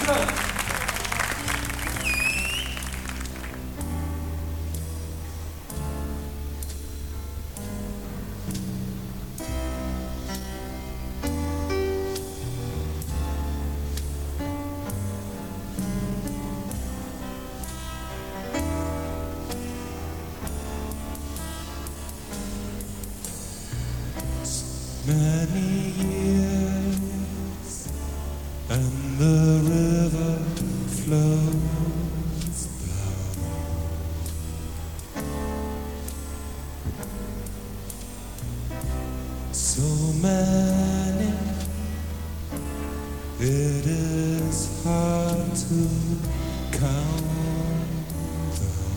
Many years and the river flows down. So many, it is hard to count them.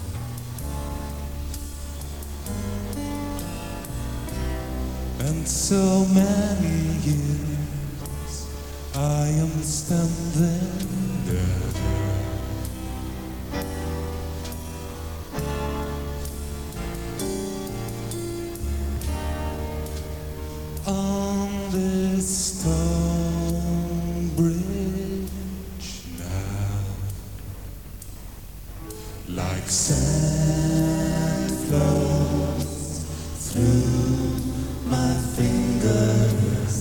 And so many years I am standing there, on this stone bridge now, like sand flows through my fingers.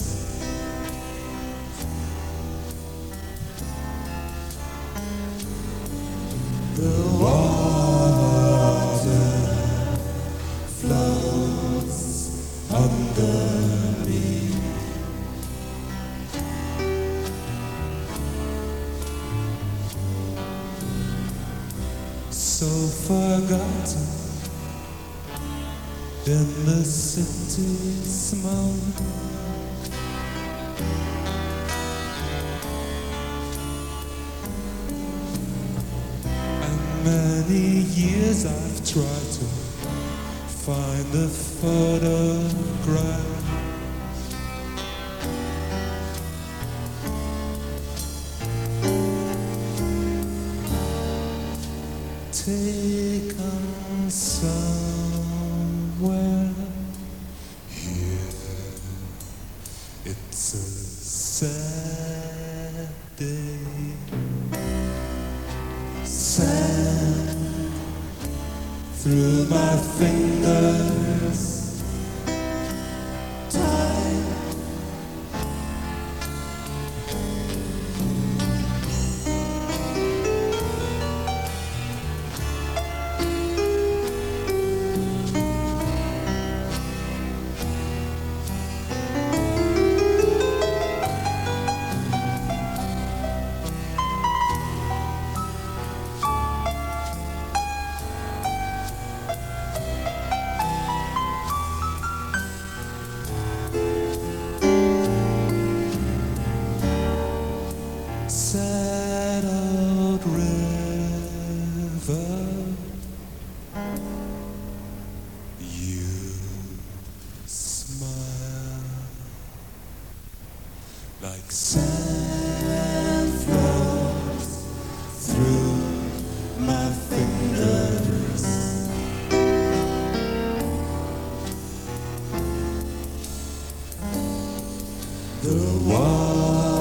The water flows under me. So forgotten in the city's smoke, and many years I've tried to find a photograph. Taken somewhere here, it's a sad day. Sand through my fingers. Time. Sad old river, you smile like sand flows through my fingers. The water